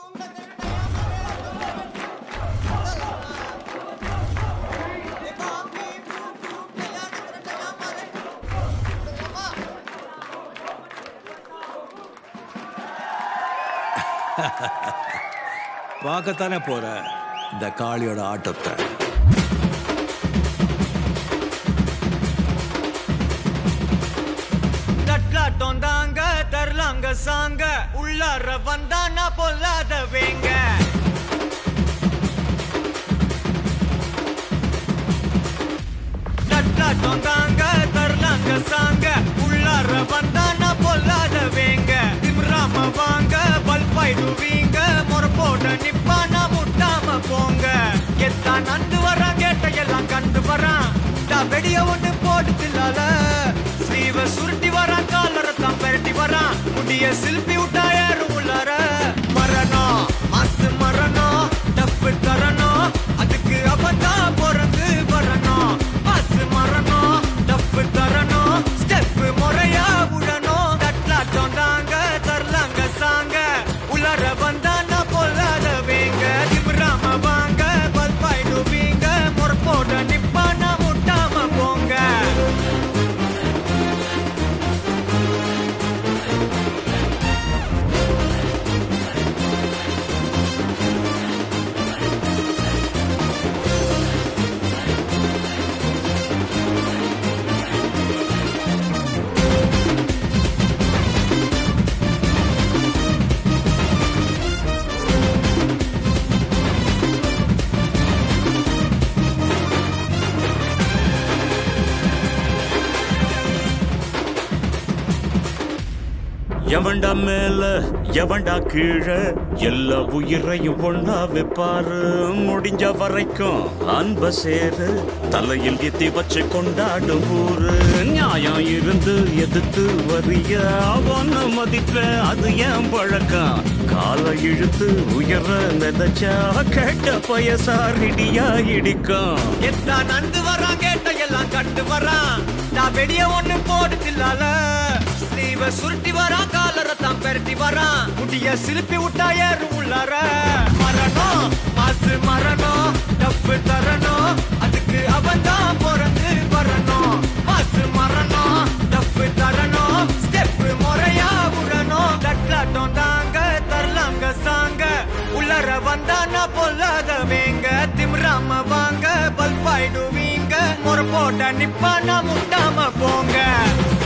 பார்க்கத்தானே போற இந்த காளியோட ஆட்டத்தை. தட்லாட்டம் தாங்க தரலாங்க சாங்க உள்ளார வந்தானா பொல்லாத வேங்க. தட்லாட்டம் தாங்க தரலாங்க சாங்க உள்ளார வந்தானா பொல்லாத வேங்க. திமிராம வாங்க பல்பாயிடுவீங்க முறப்போட நிப்பானா முட்டாம போங்க. எத்தான் நந்து வரான் கேட்டையெல்லாம் கண்டு வரான் வெடிய ஒண்ணு போட்டுலால ஸ்லீவ சுருட்டி வரான் காலரத்தான் பெரட்டி வரான் முடிய சில்பி விட்டா யாரும் உள்ளார. மரணம் மாசு மரணம் டப்பு தரணும் அதுக்கு அவதான் பிறந்து வரணும். மாசு மரணம் டப்பு தரணும் ஸ்டெப் முறையா விடணும். தட்லாட்டம் தாங்க தரலாங்க சாங்க உள்ளார வந்தானா பொல்லாத வேங்க. திமிராம வாங்க பல்பாயிடுவீங்க முறப்போட நிப்பானா முட்டாம போங்க. எவன்டா மேல எவன்டா கீழே எல்லா உயிரையும் ஒண்ணா வைப்பாரு. முடிஞ்ச வரைக்கும் அன்ப சேரு தலையில் எத்தி வச்சு கொண்டாடும் ஊரு. நியாயம் இருந்து எதிர்த்து வரிய அவன மதிப்ப அது ஏன் பழக்கம். காலை இழுத்து உயர நினைச்சா கேட்ட பயசாரிடியா இடிக்கும். எத்தான் நந்து வரான் கேட்ட எல்லாம் கண்டு வரான் நான் வெடிய ஒண்ணு போடுதில்லால. ஸ்லீவ சுருட்டி வரான் காலரத்தான் பெரட்டி வரான் முடிய சிலுப்பி விட்டா ஏறும் உள்ளார. மரணம் மாசு மரணம் டப்பு தரணும் அதுக்கு அவன்தான் பிறந்து வரணும். மாசு மரணம் டப்பு தரணும் ஸ்டெப் முறையா விடணும். தட்லாட்டம் தாங்க தரலாங்க சாங்க உள்ளார வந்தானா பொல்லாத வேங்க. திமிராம வாங்க பல்பாயிடுவீங்க முறப்போட்ட நிப்பானா முட்டாம போங்க.